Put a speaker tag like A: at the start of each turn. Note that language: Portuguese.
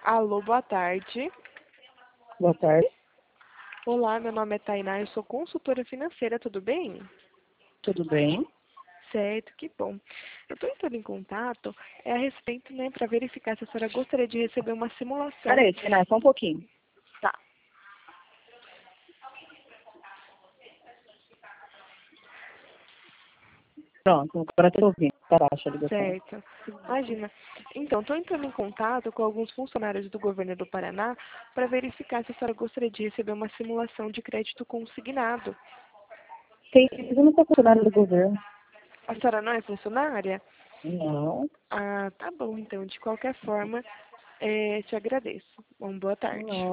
A: Alô, boa tarde.
B: Boa tarde.
A: Olá, meu nome é Tainá, eu sou consultora financeira, tudo bem?
B: Tudo bem?
A: Certo, que bom. Eu estou entrando em contato a respeito, né, para verificar se a senhora gostaria de receber uma simulação.
B: Peraí, Tainá, só um pouquinho.
A: Tá,
B: Pronto, agora estou ouvindo. Tá baixa a ligação.
A: certo. Imagina. Então, estou entrando em contato com alguns funcionários do governo do Paraná para verificar se a senhora gostaria de receber uma simulação de crédito consignado.
B: Eu não sou funcionário do governo.
A: A senhora não é funcionária?
B: Não.
A: Ah, tá bom, então. De qualquer forma, te agradeço. Bom, boa tarde.
B: Não.